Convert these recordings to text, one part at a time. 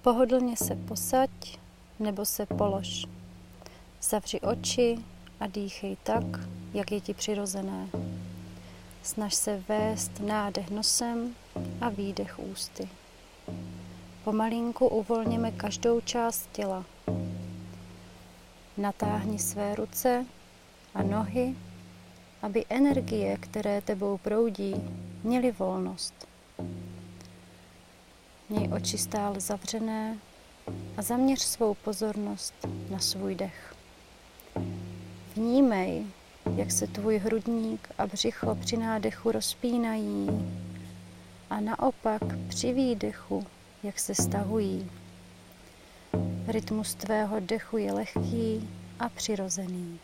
Pohodlně se posaď nebo se polož. Zavři oči a dýchej tak, jak je ti přirozené. Snaž se vést nádech nosem a výdech ústy. Pomalinku uvolněme každou část těla. Natáhni své ruce a nohy, aby energie, které tebou proudí, měly volnost. Měj oči stále zavřené a zaměř svou pozornost na svůj dech. Vnímej, jak se tvůj hrudník a břicho při nádechu rozpínají a naopak při výdechu, jak se stahují. Rytmus tvého dechu je lehký a přirozený.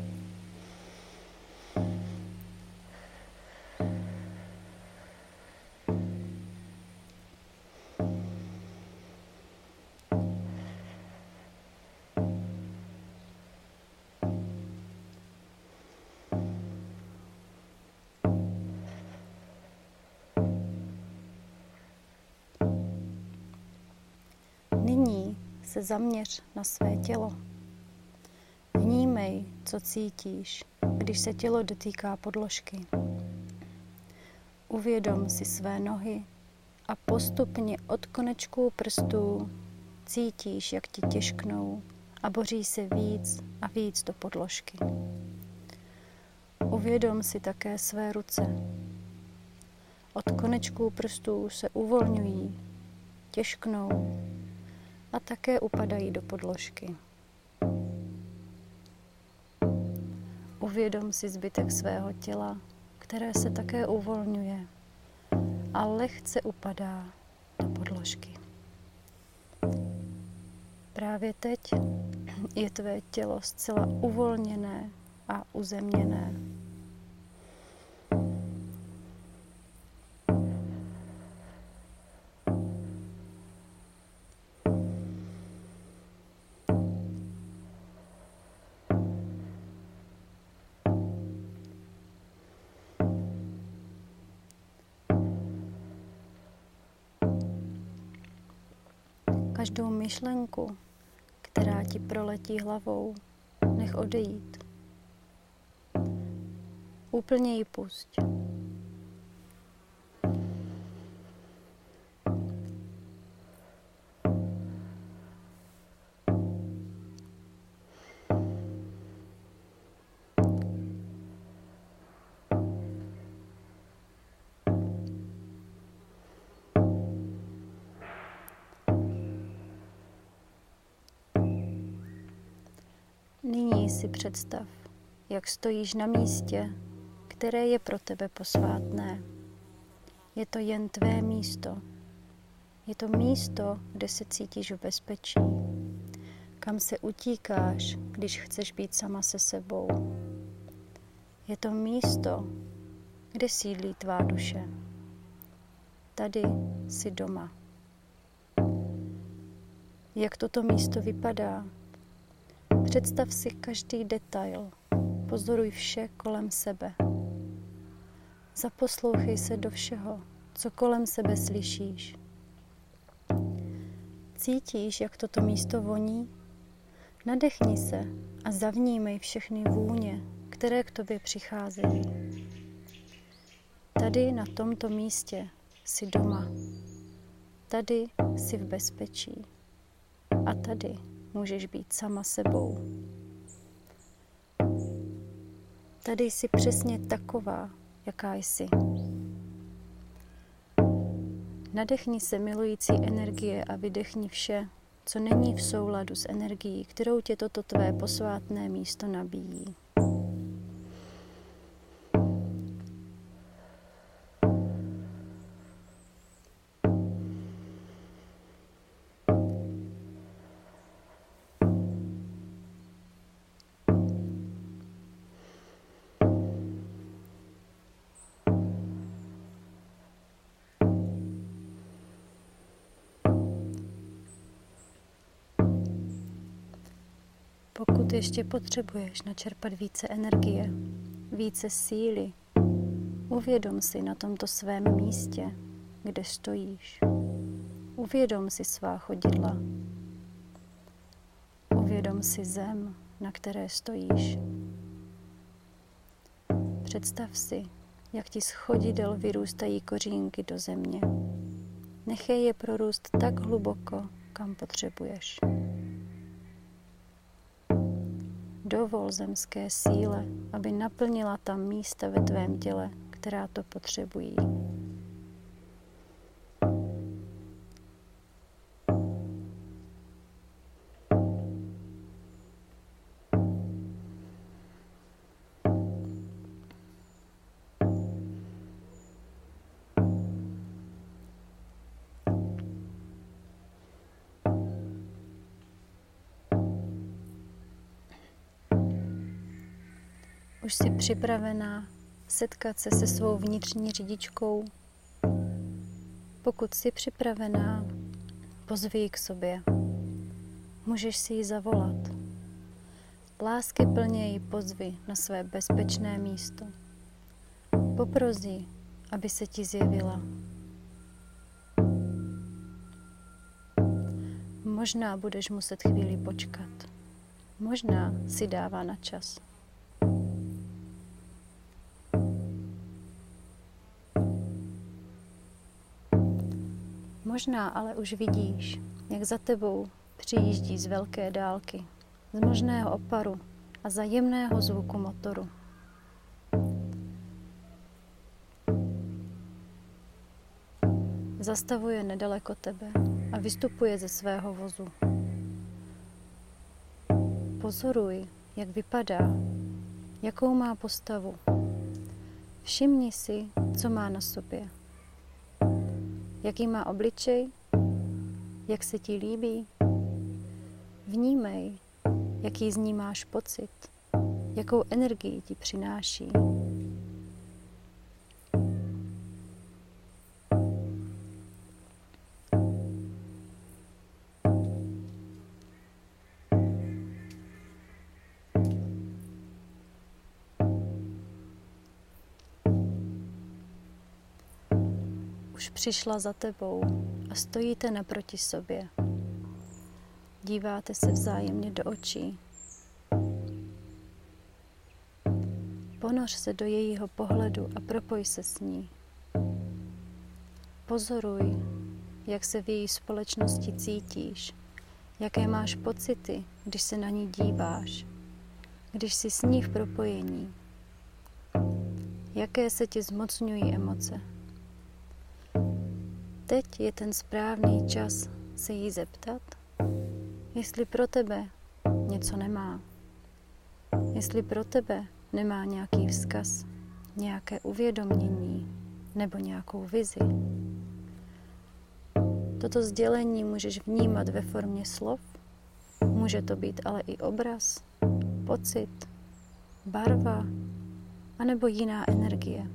Nyní se zaměř na své tělo. Vnímej, co cítíš, když se tělo dotýká podložky. Uvědom si své nohy a postupně od konečků prstů cítíš, jak ti těžknou a boří se víc a víc do podložky. Uvědom si také své ruce. Od konečků prstů se uvolňují, těžknou a také upadají do podložky. Uvědom si zbytek svého těla, které se také uvolňuje a lehce upadá do podložky. Právě teď je tvé tělo zcela uvolněné a uzemněné. Každou myšlenku, která ti proletí hlavou, nech odejít. Úplně ji pusť. Nyní si představ, jak stojíš na místě, které je pro tebe posvátné. Je to jen tvé místo. Je to místo, kde se cítíš v bezpečí, kam se utíkáš, když chceš být sama se sebou. Je to místo, kde sídlí tvá duše. Tady jsi doma. Jak toto místo vypadá? Představ si každý detail, pozoruj vše kolem sebe. Zaposlouchej se do všeho, co kolem sebe slyšíš. Cítíš, jak toto místo voní? Nadechni se a zavnímej všechny vůně, které k tobě přicházejí. Tady na tomto místě jsi doma. Tady jsi v bezpečí. A tady můžeš být sama sebou. Tady jsi přesně taková, jaká jsi. Nadechni se milující energie a vydechni vše, co není v souladu s energií, kterou tě toto tvé posvátné místo nabíjí. Pokud ještě potřebuješ načerpat více energie, více síly, uvědom si na tomto svém místě, kde stojíš. Uvědom si svá chodidla. Uvědom si zem, na které stojíš. Představ si, jak ti z chodidel vyrůstají kořínky do země. Nechej je prorůst tak hluboko, kam potřebuješ. Dovol zemské síle, aby naplnila ta místa ve tvém těle, která to potřebují. Už jsi připravená setkat se se svou vnitřní řidičkou? Pokud jsi připravená, pozvi ji k sobě. Můžeš si ji zavolat. Lásky plně ji pozvi na své bezpečné místo. Popros ji, aby se ti zjevila. Možná budeš muset chvíli počkat. Možná si dává na čas. Možná ale už vidíš, jak za tebou přijíždí z velké dálky, z možného oparu a za jemného zvuku motoru. Zastavuje nedaleko tebe a vystupuje ze svého vozu. Pozoruj, jak vypadá, jakou má postavu. Všimni si, co má na sobě. Jaký má obličej? Jak se ti líbí? Vnímej, jaký z ní máš pocit, jakou energii ti přináší. Už přišla za tebou a stojíte naproti sobě. Díváte se vzájemně do očí. Ponoř se do jejího pohledu a propoj se s ní. Pozoruj, jak se v její společnosti cítíš, jaké máš pocity, když se na ní díváš, když jsi s ní v propojení. Jaké se ti zmocňují emoce. Teď je ten správný čas se jí zeptat, jestli pro tebe něco nemá. Jestli pro tebe nemá nějaký vzkaz, nějaké uvědomění nebo nějakou vizi. Toto sdělení můžeš vnímat ve formě slov, může to být ale i obraz, pocit, barva anebo jiná energie.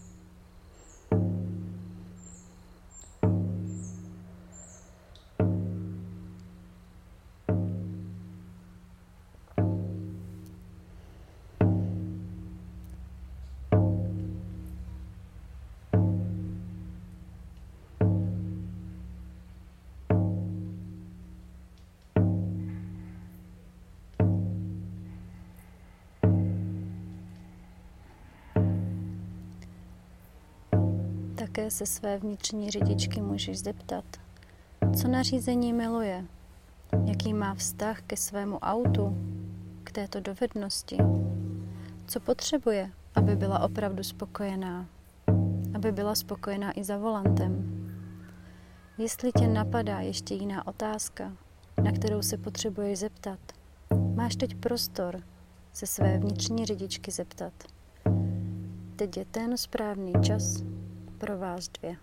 Také se své vnitřní řidičky můžeš zeptat, co nařízení miluje, jaký má vztah ke svému autu, k této dovednosti, co potřebuje, aby byla opravdu spokojená, aby byla spokojená i za volantem. Jestli tě napadá ještě jiná otázka, na kterou se potřebuješ zeptat, máš teď prostor se své vnitřní řidičky zeptat. Teď je ten správný čas pro vás dvě.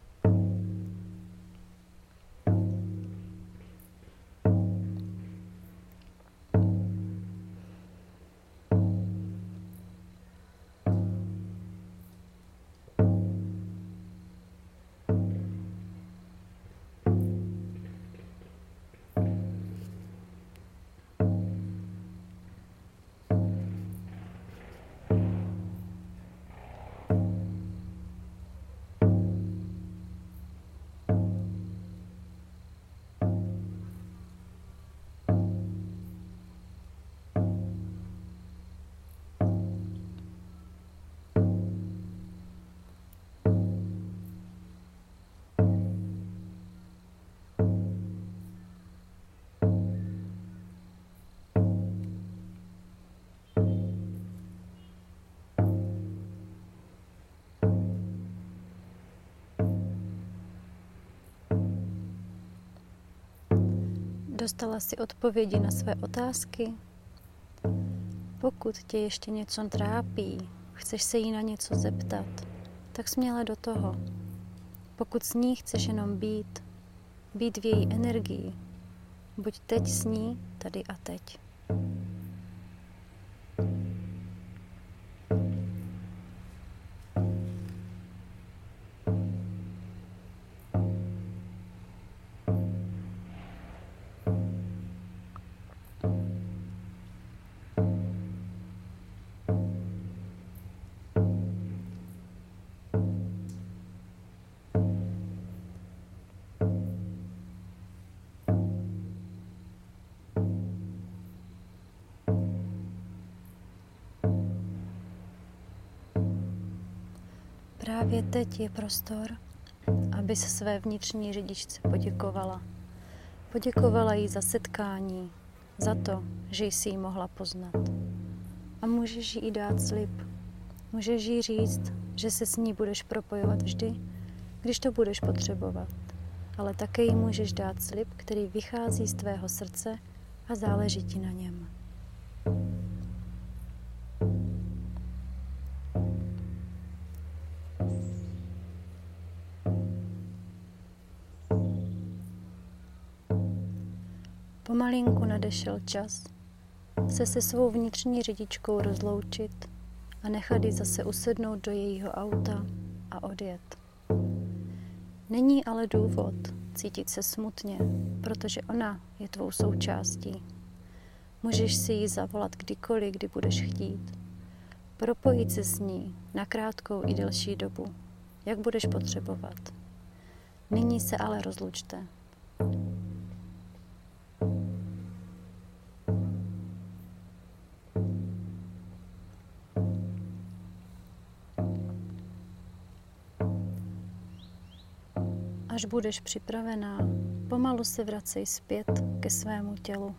Dostala jsi odpovědi na své otázky? Pokud tě ještě něco trápí, chceš se jí na něco zeptat, tak směle do toho. Pokud s ní chceš jenom být v její energii, buď teď s ní, tady a teď. Právě teď je prostor, aby se své vnitřní řidičce poděkovala. Poděkovala jí za setkání, za to, že jsi ji mohla poznat. A můžeš jí dát slib. Můžeš jí říct, že se s ní budeš propojovat vždy, když to budeš potřebovat. Ale také jí můžeš dát slib, který vychází z tvého srdce a záleží ti na něm. Pomalinku nadešel čas se svou vnitřní řidičkou rozloučit a nechat ji zase usednout do jejího auta a odjet. Není ale důvod cítit se smutně, protože ona je tvou součástí. Můžeš si ji zavolat kdykoliv, kdy budeš chtít. Propojit se s ní na krátkou i delší dobu, jak budeš potřebovat. Nyní se ale rozlučte. Až budeš připravená, pomalu se vracej zpět ke svému tělu.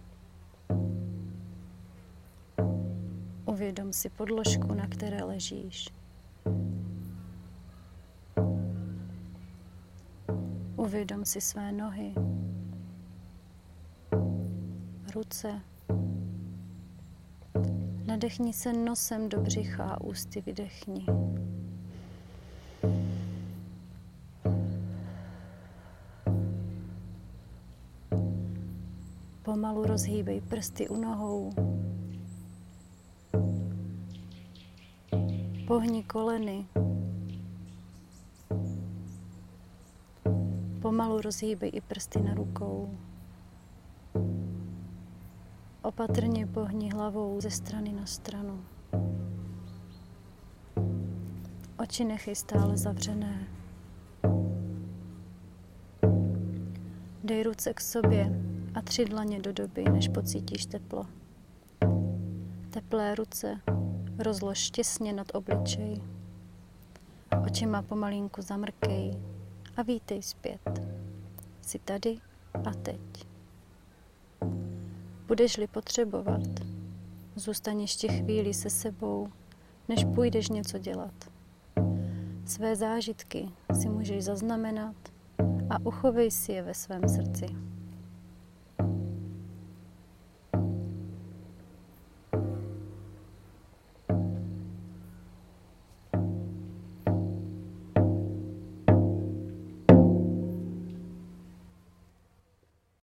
Uvědom si podložku, na které ležíš. Uvědom si své nohy, ruce. Nadechni se nosem do břicha a ústy vydechni. Pomalu rozhýbej prsty u nohou. Pohni koleny. Pomalu rozhýbej i prsty na rukou. Opatrně pohni hlavou ze strany na stranu. Oči nechej stále zavřené. Dej ruce k sobě a 3 dlaně do doby, než pocítíš teplo. Teplé ruce rozlož těsně nad obličej. Očima pomalinku zamrkej a vítej zpět. Jsi tady a teď. Budeš-li potřebovat, zůstaň ještě chvíli se sebou, než půjdeš něco dělat. Své zážitky si můžeš zaznamenat a uchovej si je ve svém srdci.